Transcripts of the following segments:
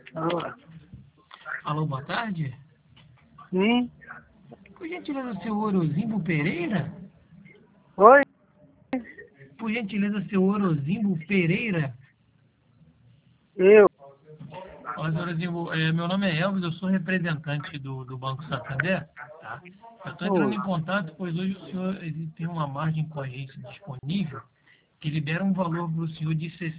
Ah, Alô, boa tarde. sim. Por gentileza, o seu Orozimbo Pereira? Oi? Por gentileza, seu Orozimbo Pereira? Eu. Olá, seu Orozimbo, meu nome é Elvis, eu sou representante do Banco Santander, tá? Eu estou entrando Oi. em contato, pois hoje o senhor tem uma margem com a agência disponível que libera um valor para o senhor de R$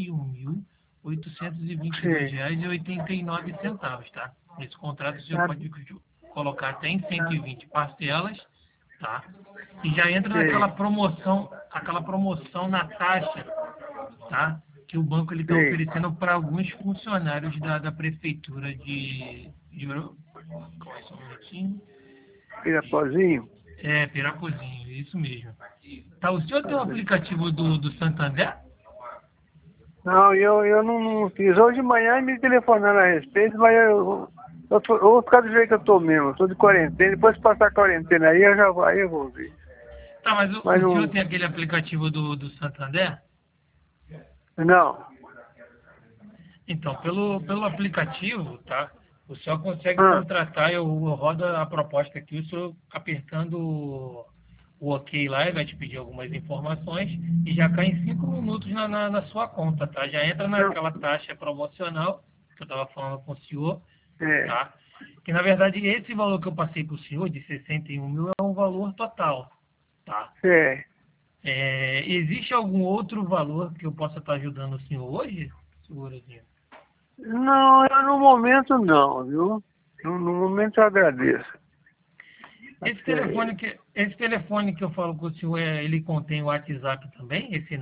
61.822 Sim. reais e 89 centavos, tá? Esse contrato o senhor Ah, pode colocar até em ah, 120 parcelas, tá? E já entra sim. aquela promoção na taxa, tá? Que o banco ele está Sim. oferecendo para alguns funcionários da prefeitura de Calma aí, só um minutinho. Pirapozinho? Pirapozinho, isso mesmo. Tá, o senhor tem o Ah, aplicativo do Santander? não, eu não fiz. Hoje de manhã me telefonaram a respeito, mas eu vou ficar do jeito que eu tô mesmo. Eu tô de quarentena. Depois que passar a quarentena aí, aí eu vou ver. Tá, mas Mas o senhor não. tem aquele aplicativo do Santander? Não. Então, pelo aplicativo, tá? O senhor consegue Ah, contratar, eu rodo a proposta aqui, o senhor apertando o OK lá, ele vai te pedir algumas informações e já cai em 5 minutos na sua conta, tá? Já entra não. naquela taxa promocional que eu estava falando com o senhor, É. tá? Que na verdade esse valor que eu passei para o senhor, de 61 mil, é um valor total, tá? É. Existe algum outro valor que eu possa estar ajudando o senhor hoje, senhorzinho? Não, eu no momento não, viu? No momento eu agradeço. Até. Esse telefone que eu falo com o senhor, ele contém o WhatsApp também? Esse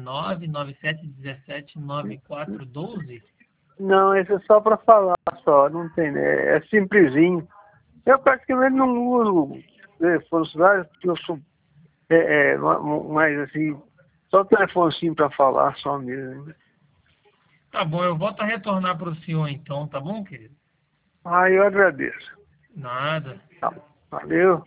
997179412? Não, esse é só para falar só, não tem, né? É simplesinho. Eu praticamente não uso telefone celular, porque eu sou mais assim, só telefonezinho para falar só mesmo. Né? Tá bom, eu volto a retornar para o senhor então, tá bom, querido? Ah, eu agradeço. Nada. Tá, valeu.